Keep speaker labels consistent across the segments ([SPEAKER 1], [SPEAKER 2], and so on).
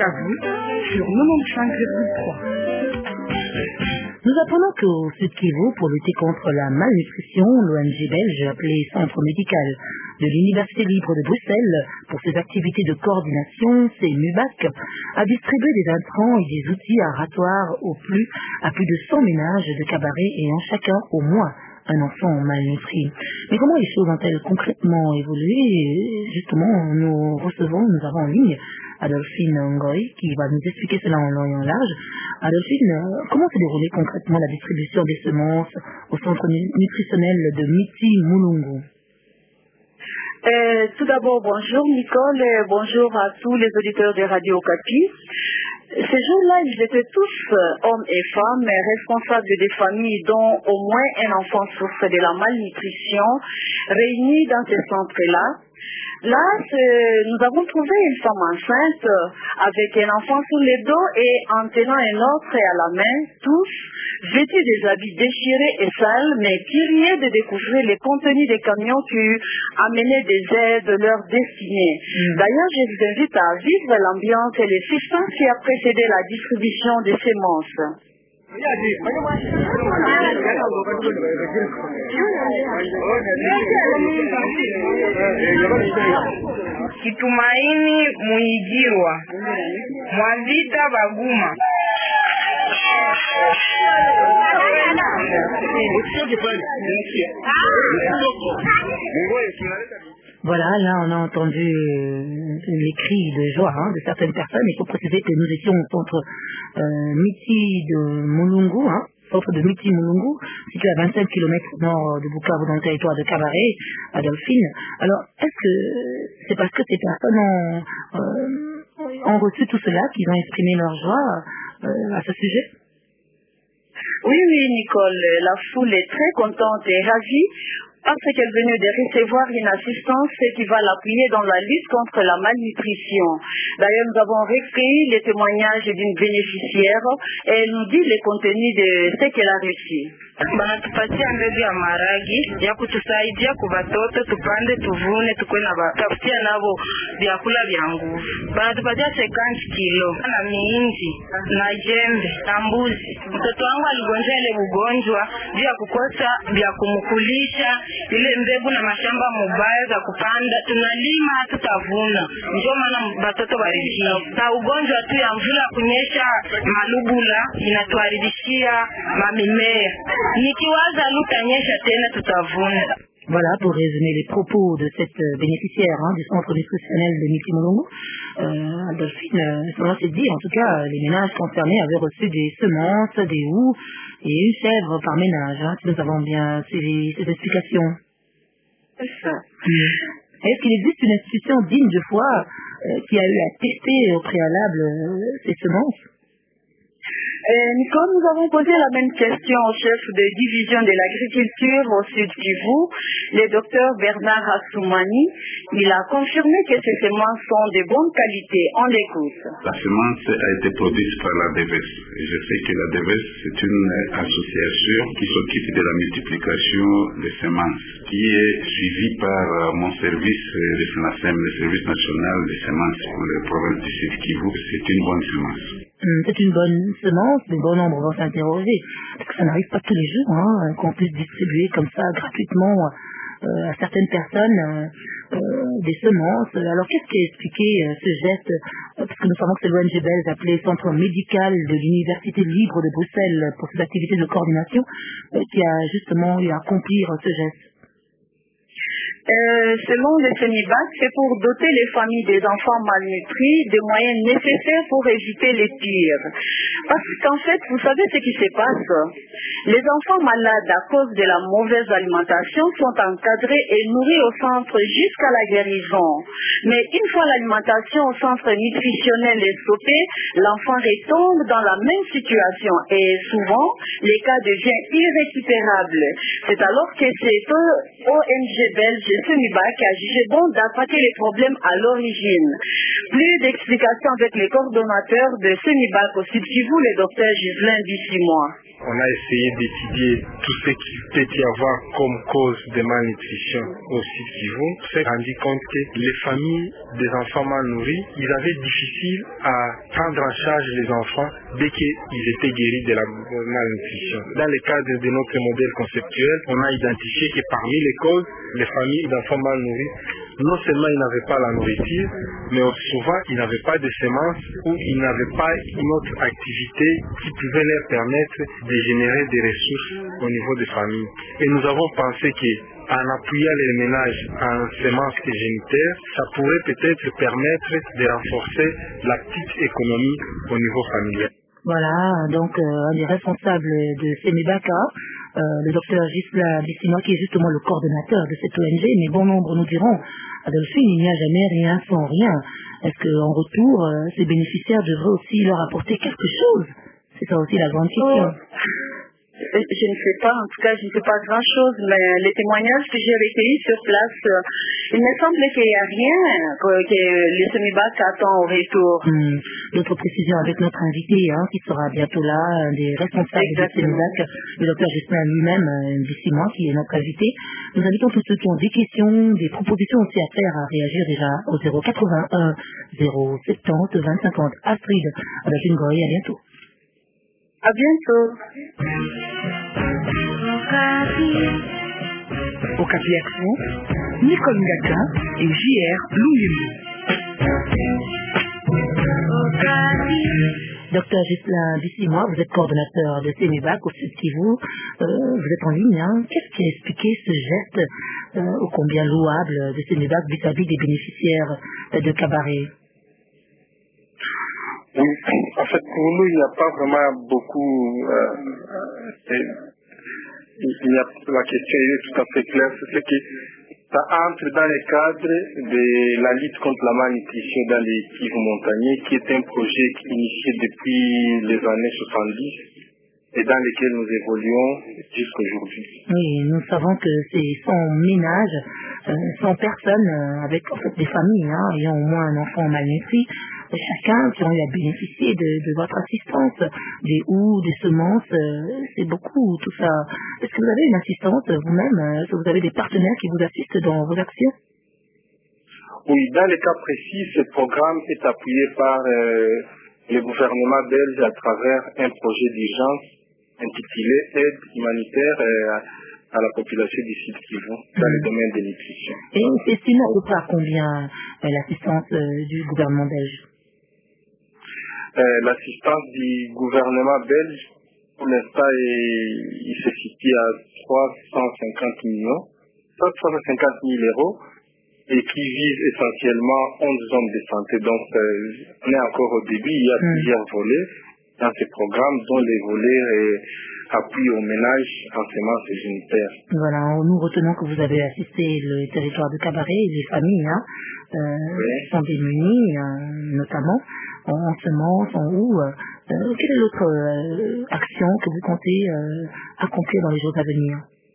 [SPEAKER 1] à vous sur 95,3.
[SPEAKER 2] Nous apprenons qu'au Sud Kivu, pour lutter contre la malnutrition, l'ONG belge appelée Centre médical de l'Université libre de Bruxelles pour ses activités de coordination, CMUBAC, a distribué des intrants et des outils aratoires à plus de 100 ménages de Cabaret ayant chacun au moins un enfant malnutri. Mais comment les choses ont-elles concrètement évolué? Justement, nous avons en ligne Adolphine Ngoy qui va nous expliquer cela en long et en large. Adolphine, comment s'est déroulée concrètement la distribution des semences au centre nutritionnel de Miti Mulungu?
[SPEAKER 3] Tout d'abord, bonjour Nicole et bonjour à tous les auditeurs de Radio Okapi. Ces jours-là, ils étaient tous, hommes et femmes, responsables des familles dont au moins un enfant souffre de la malnutrition, réunis dans ces centres-là. Là, nous avons trouvé une femme enceinte avec un enfant sur le dos et en tenant un autre à la main, tous vêtus des habits déchirés et sales, mais curieux de découvrir les contenus des camions qui amenaient des aides leur destinée. D'ailleurs, je vous invite à vivre l'ambiance et les substances qui a précédé la distribution des semences.
[SPEAKER 4] Kitumaini Muigirwa Mwavita Baguma.
[SPEAKER 2] Voilà, là on a entendu les cris de joie de certaines personnes. Il faut préciser que nous étions au centre Miti de Mulungu, centre de Miti Mulungu, situé à 25 km au nord de Bukavu dans le territoire de Cabaret, Adolphine. Alors, est-ce que c'est parce que ces personnes ont reçu tout cela qu'ils ont exprimé leur joie à ce sujet?
[SPEAKER 3] Oui, Nicole, la foule est très contente et ravie parce qu'elle venait de recevoir une assistance qui va l'appuyer dans la lutte contre la malnutrition. D'ailleurs, nous avons recueilli les témoignages d'une bénéficiaire et elle nous dit les contenus de ce qu'elle a reçu.
[SPEAKER 4] Banatupatia mbegu ya maragi ya kutusaidia kwa watoto tupande tuvune tukwe na tafutia nabo vyakula vya nguvu. Banatupatia 50 kilo na miinji na jembe na mbuzi. Mtoto wangu aligonjwa ile ugonjwa juu ya kukosa vya kumkulisha, ile mbegu na mashamba mubaya za kupanda tunalima tutavuna. Ndio maana watoto walikia. Na ugonjwa tu ya mvula kunyesha malubula inatuharibishia mamimea.
[SPEAKER 2] Voilà, pour résumer les propos de cette bénéficiaire du centre nutritionnel de Miti Mulungu, Adolphine, cela s'est dit, en tout cas, les ménages concernés avaient reçu des semences, des houx et une chèvre par ménage, si nous avons bien suivi ces explications.
[SPEAKER 3] C'est ça.
[SPEAKER 2] Est-ce qu'il existe une institution digne de foi qui a eu à tester au préalable ces semences?
[SPEAKER 3] Nicole, nous avons posé la même question au chef de division de l'agriculture au Sud Kivu, le docteur Bernard Assoumani. Il a confirmé que ces semences sont de bonne qualité. On l'écoute.
[SPEAKER 5] La semence a été produite par la DEVES. Je sais que la DEVES, c'est une association qui s'occupe de la multiplication des semences, qui est suivie par mon service de FNASEM, le service national des semences pour les provinces du Sud Kivu. C'est une bonne semence.
[SPEAKER 2] C'est une bonne semence, mais bon nombre vont s'interroger, parce que ça n'arrive pas tous les jours qu'on puisse distribuer comme ça gratuitement à certaines personnes des semences. Alors qu'est-ce qui a expliqué ce geste, parce que nous savons que c'est l'ONG belge appelé Centre médical de l'Université libre de Bruxelles pour ses activités de coordination qui a justement eu à accomplir ce geste?
[SPEAKER 3] Selon le CENIBAC, c'est pour doter les familles des enfants malnutris des moyens nécessaires pour éviter les pires. Parce qu'en fait, vous savez ce qui se passe. Les enfants malades à cause de la mauvaise alimentation sont encadrés et nourris au centre jusqu'à la guérison. Mais une fois l'alimentation au centre nutritionnel est stoppée, l'enfant retombe dans la même situation et souvent, les cas deviennent irrécupérables. C'est alors que cette ONG belge CENIBAC a jugé bon d'attaquer les problèmes à l'origine. Plus d'explications avec les coordonnateurs de CENIBAC au Sud Kivu, le docteur Ghislain Bissimois.
[SPEAKER 6] on a essayé d'étudier tout ce qui peut y avoir comme cause de malnutrition au Sud Kivu. On s'est rendu compte que les familles des enfants mal nourris, ils avaient difficile à prendre en charge les enfants dès qu'ils étaient guéris de la malnutrition. Dans le cadre de notre modèle conceptuel, on a identifié que parmi les causes, les familles d'enfants mal nourris, non seulement ils n'avaient pas la nourriture, mais souvent ils n'avaient pas de semences ou ils n'avaient pas une autre activité qui pouvait leur permettre de générer des ressources au niveau des familles. Et nous avons pensé qu'en appuyant les ménages en semences et génitaires, ça pourrait peut-être permettre de renforcer la petite économie au niveau familial.
[SPEAKER 2] Voilà, donc un des responsables de Semibaka, le docteur Gisela Bissinois, qui est justement le coordonnateur de cette ONG, mais bon nombre nous diront, Adolphine, il n'y a jamais rien sans rien. Est-ce qu'en retour, ces bénéficiaires devraient aussi leur apporter quelque chose? C'est ça aussi la grande question.
[SPEAKER 3] Je ne sais pas, en tout cas, je ne sais pas grand-chose, mais les témoignages que j'ai recueillis sur place, il me semble qu'il n'y a rien que les Semibac attendent au retour.
[SPEAKER 2] D'autres précisions avec notre invité, qui sera bientôt là, un des responsables de Semibac, le docteur Justin lui-même, d'ici moi, qui est notre invité. Nous invitons tous ceux qui ont des questions, des propositions aussi à faire, à réagir déjà au 081 070 20 50. Astrid, avec une Goy, à bientôt.
[SPEAKER 3] À bientôt.
[SPEAKER 1] Okapi Action, Nicole Ngaka et JR Louyemou.
[SPEAKER 2] Docteur Gisela Bissimois, vous êtes coordonnateur de Semibac au Sud Kivu. Vous êtes en ligne. Qu'est-ce qui a expliqué ce geste ô combien louable de Semibac vis-à-vis des bénéficiaires de Cabaret?
[SPEAKER 6] Oui, en fait, pour nous, il n'y a pas vraiment beaucoup. La question est tout à fait claire. C'est que ça entre dans le cadre de la lutte contre la malnutrition dans les Kivu montagneux, qui est un projet initié depuis les années 70 et dans lequel nous évoluons jusqu'aujourd'hui.
[SPEAKER 2] Oui, nous savons que c'est 100 ménages, 100 personnes avec en fait des familles ayant au moins un enfant malnutri, chacun qui ont eu à bénéficier de votre assistance, des houes, des semences, c'est beaucoup tout ça. Est-ce que vous avez une assistante vous-même? Est-ce que vous avez des partenaires qui vous assistent dans vos actions?
[SPEAKER 6] Oui, dans le cas précis, ce programme est appuyé par le gouvernement belge à travers un projet d'urgence intitulé Aide humanitaire à la population du Sud Kivu dans le domaine de nutrition.
[SPEAKER 2] Et c'est estimé à peu près à combien l'assistance du gouvernement belge?
[SPEAKER 6] L'assistance du gouvernement belge, pour l'instant, il se situe à 350 millions, 350 000 euros, et qui vise essentiellement 11 zones de santé. Donc, on est encore au début, il y a plusieurs volets dans ce programme, dont les volets appui aux ménages en semences et génitaires.
[SPEAKER 2] Voilà, nous retenons que vous avez assisté le territoire de Cabaret et les familles qui sont démunies, notamment en semences, en houes. Quelle est l'autre action que vous comptez accomplir dans les jours à venir?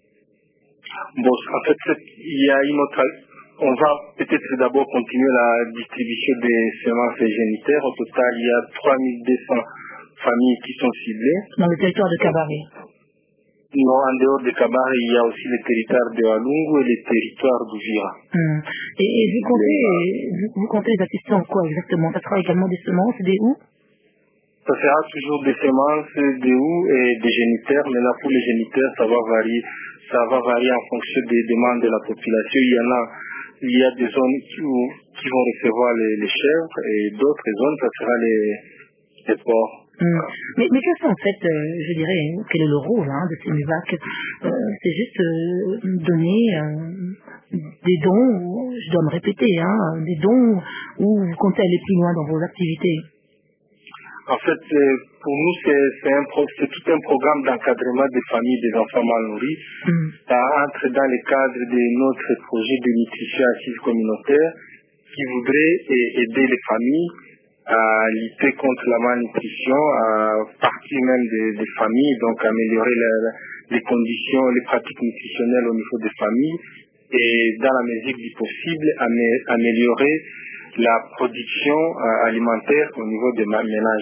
[SPEAKER 6] Bon, en fait, il y a une autre. On va peut-être d'abord continuer la distribution des semences et génitaires. Au total, il y a 3200 familles qui sont ciblées.
[SPEAKER 2] Dans le territoire de Cabaret?
[SPEAKER 6] Non, en dehors de Cabaret, il y a aussi le territoire de Walungu et le territoire d'Uvira.
[SPEAKER 2] Et vous comptez les assister en quoi exactement? Ça sera également des semences, des houes?
[SPEAKER 6] Ça sera toujours des semences, des houes et des génitaires. Mais là, pour les génitaires, ça va varier. Ça va varier en fonction des demandes de la population. Il y a des zones qui vont recevoir les chèvres et d'autres zones, ça sera les porcs.
[SPEAKER 2] Mais qu'est-ce qu'en fait, je dirais, quel est le rôle de Semibac? C'est juste donner des dons, je dois me répéter, des dons où vous comptez aller plus loin dans vos activités.
[SPEAKER 6] En fait, pour nous, c'est tout un programme d'encadrement des familles des enfants mal nourris. Ça entre dans le cadre de notre projet de nutrition assise communautaire qui voudrait aider les familles à lutter contre la malnutrition, à partir même des familles, donc améliorer les conditions, les pratiques nutritionnelles au niveau des familles et dans la mesure du possible, améliorer la production alimentaire au niveau des ménages.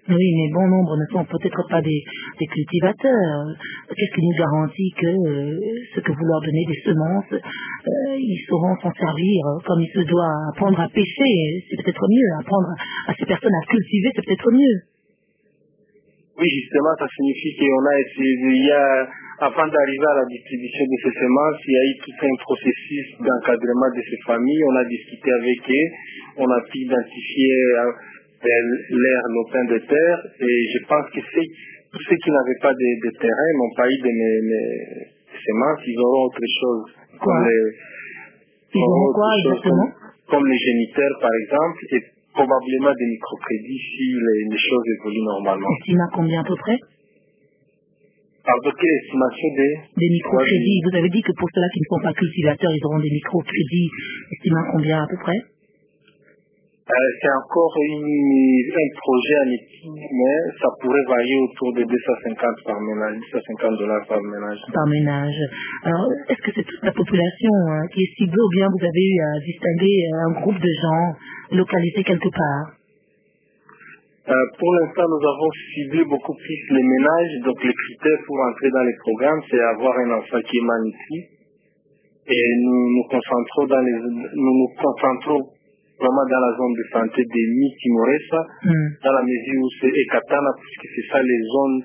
[SPEAKER 2] Oui, mais bon nombre ne sont peut-être pas des cultivateurs. Qu'est-ce qui nous garantit que ce que vous leur donnez des semences, ils sauront s'en servir comme il se doit? Apprendre à pêcher, c'est peut-être mieux. Apprendre à ces personnes à cultiver, c'est peut-être mieux.
[SPEAKER 6] Oui, justement, ça signifie qu'on a essayé, avant d'arriver à la distribution de ces semences, il y a eu tout un processus d'encadrement de ces familles. On a discuté avec eux, on a pu identifier leur lopin de terre, et je pense que tous ceux qui n'avaient pas de terrain n'ont pas eu de semences, ils auront autre chose.
[SPEAKER 2] Ils auront quoi exactement?
[SPEAKER 6] Comme les géniteurs, par exemple, et probablement des microcrédits si les choses évoluent normalement.
[SPEAKER 2] Estimé à combien à peu près?
[SPEAKER 6] Pardon, quelle estimation
[SPEAKER 2] des microcrédits? Vous avez dit que pour ceux-là qui ne sont pas cultivateurs, ils auront des microcrédits. Estimé à combien à peu près?
[SPEAKER 6] C'est encore un projet en étude, mais ça pourrait varier autour de 250 par ménage, $250 par ménage.
[SPEAKER 2] Par ménage. Alors, est-ce que c'est toute la population qui est ciblée, ou bien vous avez eu à distinguer un groupe de gens localisés quelque part?
[SPEAKER 6] Pour l'instant, nous avons ciblé beaucoup plus les ménages. Donc, les critères pour entrer dans les programmes, c'est avoir un enfant qui est malnutri. Et nous nous concentrons vraiment dans la zone de santé des Timoresa, dans la mesure où c'est Ekatana, puisque c'est ça les zones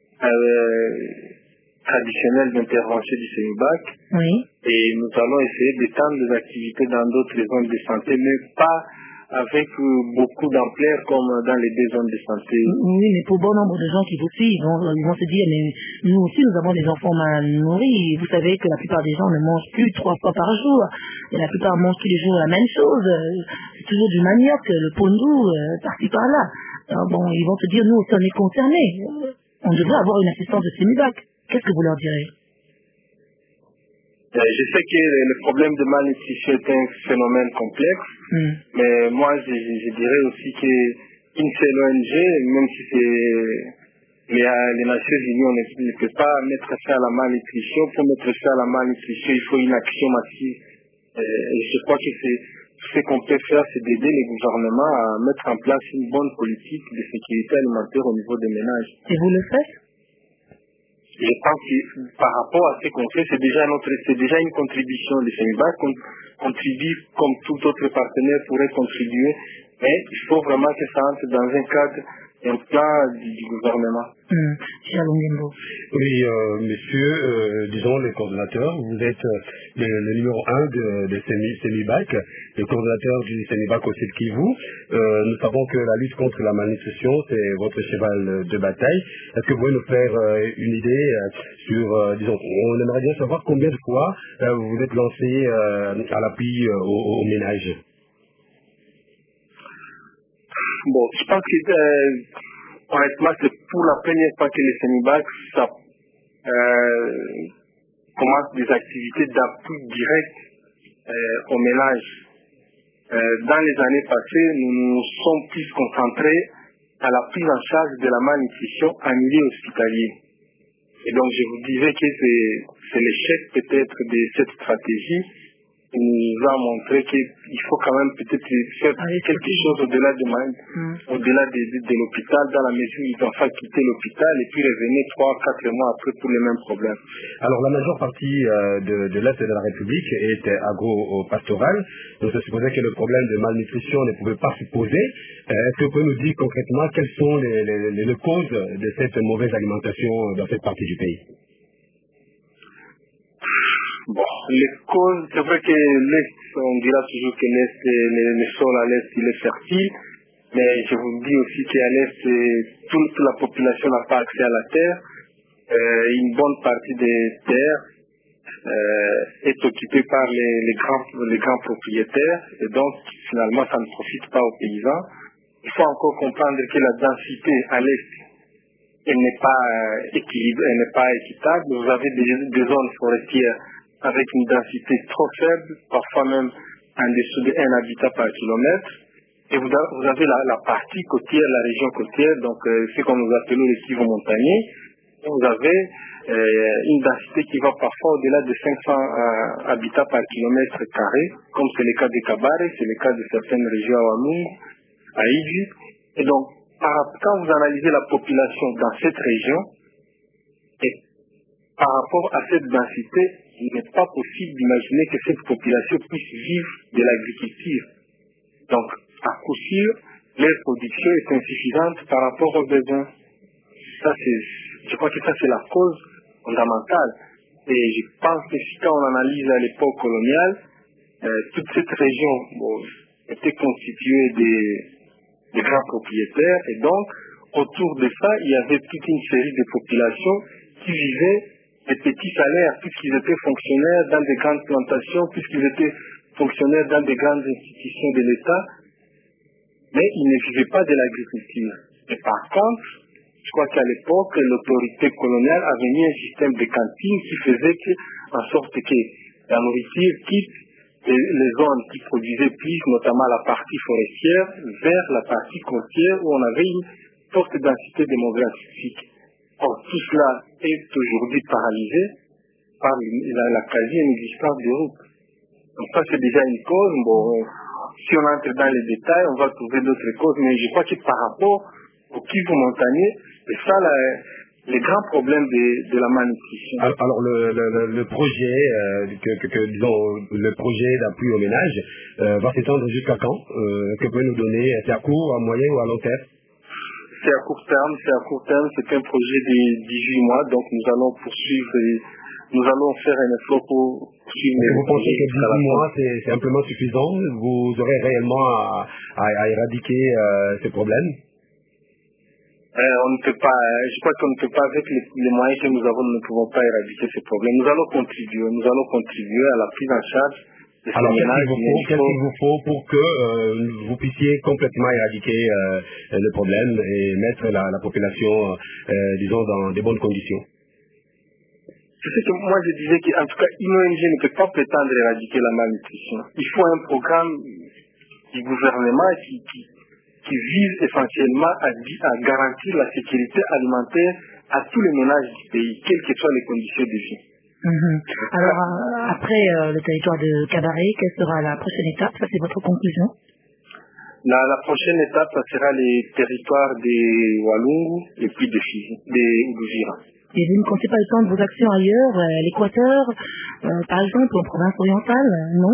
[SPEAKER 6] traditionnelles d'intervention du Sénébac.
[SPEAKER 2] Oui.
[SPEAKER 6] Et nous allons essayer d'étendre les activités dans d'autres zones de santé, mais pas avec beaucoup d'ampleur comme dans les deux zones de santé.
[SPEAKER 2] Oui, mais pour bon nombre de gens qui vous suivent, ils vont se dire, mais nous aussi nous avons des enfants mal nourris. Vous savez que la plupart des gens ne mangent plus 3 fois par jour. Et la plupart mangent tous les jours la même chose. C'est toujours du manioc, le pondou, par-ci par-là. Alors bon, ils vont se dire, nous aussi on est concernés. On devrait avoir une assistance de Sénébac. Qu'est-ce que vous leur direz?
[SPEAKER 6] Je sais que le problème de malnutrition est un phénomène complexe, mais moi je dirais aussi qu'une seule ONG, même si c'est les Nations Unies, on ne peut pas mettre fin à la malnutrition. Pour mettre fin à la malnutrition, il faut une action massive. Et je crois que ce qu'on peut faire, c'est d'aider les gouvernements à mettre en place une bonne politique de sécurité alimentaire au niveau des ménages.
[SPEAKER 2] Et vous le faites?
[SPEAKER 6] Je pense que par rapport à ce qu'on fait, c'est déjà une contribution de Sénébac, qu'on contribue comme tout autre partenaire pourrait contribuer, mais il faut vraiment que ça entre dans un cadre, un plan du gouvernement.
[SPEAKER 7] Oui, monsieur, disons le coordonnateur, vous êtes le numéro 1 de Sénébac, le coordonnateur du Sénébac au Sud Kivu. Nous savons que la lutte contre la malnutrition, c'est votre cheval de bataille. Est-ce que vous pouvez nous faire une idée sur, disons, on aimerait bien savoir combien de fois vous êtes lancé à l'appui aux ménages?
[SPEAKER 6] Bon, je pense que honnêtement, c'est pour la première fois que les Sénébac commencent des activités d'appui direct aux ménages. Dans les années passées, nous nous sommes plus concentrés à la prise en charge de la malnutrition en milieu hospitalier. Et donc, je vous disais que c'est l'échec peut-être de cette stratégie qui nous a montré qu'il faut quand même peut-être faire quelque chose au-delà de l'hôpital, dans la mesure où ils ont fait quitter l'hôpital et puis revenir 3-4 mois après pour les mêmes problèmes.
[SPEAKER 7] Alors la majeure partie de l'Est de la République est agro-pastorale, donc ça supposait que le problème de malnutrition ne pouvait pas se poser. Est-ce que vous pouvez nous dire concrètement quelles sont les causes de cette mauvaise alimentation dans cette partie du pays?
[SPEAKER 6] Bon, les causes, c'est vrai que l'Est, on dira toujours que l'Est, le sol à l'Est, il est fertile, mais je vous dis aussi qu'à l'Est, toute la population n'a pas accès à la terre. Une bonne partie des terres est occupée par les grands propriétaires, et donc finalement ça ne profite pas aux paysans. Il faut encore comprendre que la densité à l'Est, elle n'est pas équilibrée, elle n'est pas équitable. Vous avez des zones forestières avec une densité trop faible, parfois même en dessous de 1 habitat par kilomètre. Et vous avez la partie côtière, la région côtière, donc ce que nous appelons les Kivu montagnés. Vous avez une densité qui va parfois au-delà de 500 habitats par kilomètre carré, comme c'est le cas de Kabare, c'est le cas de certaines régions à Walungu, à Iju. Et donc, quand vous analysez la population dans cette région, et par rapport à cette densité, il n'est pas possible d'imaginer que cette population puisse vivre de l'agriculture. Donc, à coup sûr, leur production est insuffisante par rapport aux besoins. Je crois que ça, c'est la cause fondamentale. Et je pense que si quand on analyse à l'époque coloniale, toute cette région était constituée des grands propriétaires, et donc, autour de ça, il y avait toute une série de populations qui vivaient des petits salaires, puisqu'ils étaient fonctionnaires dans des grandes plantations, puisqu'ils étaient fonctionnaires dans des grandes institutions de l'État, mais ils ne vivaient pas de l'agriculture. Et par contre, je crois qu'à l'époque, l'autorité coloniale avait mis un système de cantines qui faisait en sorte que la nourriture quitte les zones qui produisaient plus, notamment la partie forestière, vers la partie côtière où on avait une forte densité démographique. Or, tout cela est aujourd'hui paralysé par la quasi-inexistence des routes. Donc ça, c'est déjà une cause. Si on entre dans les détails, on va trouver d'autres causes, mais je crois que par rapport au Kivu montagneux, c'est ça les grands problèmes de la malnutrition.
[SPEAKER 7] Alors le projet, disons, le projet d'appui au ménage va s'étendre jusqu'à quand? Que peut nous donner? C'est à court, à moyen ou à long terme?
[SPEAKER 6] C'est à court terme, c'est un projet de 18 mois, donc nous allons poursuivre nous allons faire un effort pour suivre.
[SPEAKER 7] Vous pensez que 18 mois, c'est amplement suffisant? Vous aurez réellement à éradiquer ces problèmes?
[SPEAKER 6] On ne peut pas, je crois qu'on ne peut pas, avec les moyens que nous avons, nous ne pouvons pas éradiquer ces problèmes. Nous allons contribuer à la prise en charge de ces ménages.
[SPEAKER 7] Qu'est-ce qu'il vous faut pour que vous puissiez complètement éradiquer le problème et mettre la population, disons, dans des bonnes conditions?
[SPEAKER 6] C'est ce que moi je disais qu'en tout cas, une ONG ne peut pas prétendre éradiquer la malnutrition. Il faut un programme du gouvernement qui vise essentiellement à garantir la sécurité alimentaire à tous les ménages du pays, quelles que soient les conditions de vie.
[SPEAKER 2] Alors, après le territoire de Cabaret, quelle sera la prochaine étape? Ça, c'est votre conclusion?
[SPEAKER 6] La prochaine étape, ça sera les territoires des Walungu et puis des Uvira.
[SPEAKER 2] Et vous ne comptez pas étendre vos actions ailleurs, à l'Équateur, par exemple, en province orientale, non?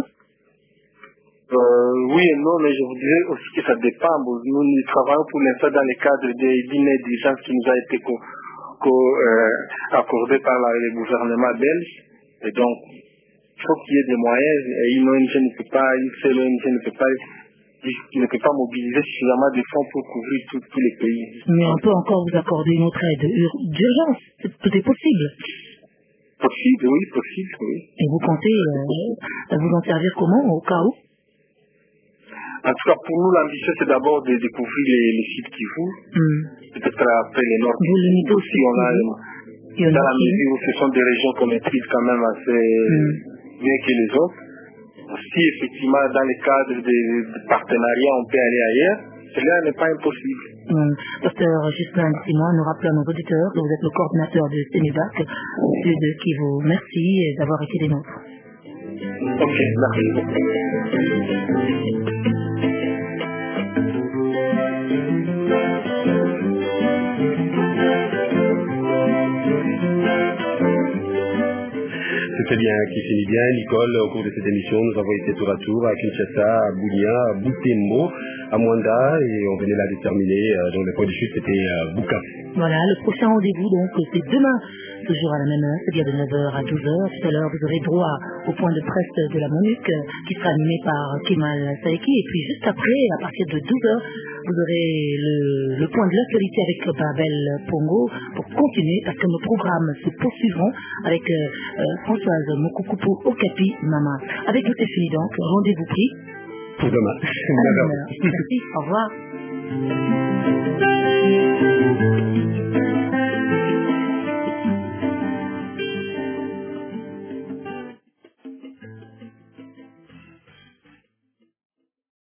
[SPEAKER 6] Oui et non, mais je vous dirais aussi que ça dépend. Nous travaillons pour l'instant dans le cadre d'une aide d'urgence qui nous a été accordée par le gouvernement belge. Et donc, il faut qu'il y ait des moyens. Et une seule ONG ne peut pas mobiliser suffisamment de fonds pour couvrir tous les pays.
[SPEAKER 2] Mais on peut encore vous accorder une autre aide d'urgence. Tout est possible.
[SPEAKER 6] Possible, oui.
[SPEAKER 2] Et vous comptez vous en servir comment, au cas où?
[SPEAKER 6] En tout cas, pour nous, l'ambition, c'est d'abord de découvrir les sites Kivu. Peut-être après les Nord.
[SPEAKER 2] Vous limitez aussi.
[SPEAKER 6] Dans la mesure où ce sont des régions qu'on maîtrise quand même assez bien que les autres. Si effectivement, dans le cadre des partenariats, on peut aller ailleurs, cela n'est pas impossible.
[SPEAKER 2] Docteur Ghislain Simon, nous rappelons à nos auditeurs que vous êtes le coordinateur de Sénébac, Sud Kivu. Merci d'avoir été des nôtres.
[SPEAKER 6] Ok, merci beaucoup.
[SPEAKER 7] C'était bien, qui finit bien. Nicole, au cours de cette émission, nous avons été tour à tour à Kinshasa, à Bunia, à Butembo, à Mwanda, et on venait là de terminer, dont le point de chute c'était Buka.
[SPEAKER 2] Voilà, le prochain rendez-vous, donc, c'est demain, toujours à la même heure, c'est-à-dire de 9h à 12h. Tout à l'heure, vous aurez droit au point de presse de la MONUC, qui sera animé par Kemal Saeki, et puis juste après, à partir de 12h, vous aurez le point de l'actualité avec Babel Pongo pour continuer, parce que nos programmes se poursuivront avec Françoise Mokukupu Okapi Mama. Avec nous, c'est fini donc. Rendez-vous pris.
[SPEAKER 7] Pour demain.
[SPEAKER 2] Merci. Au revoir.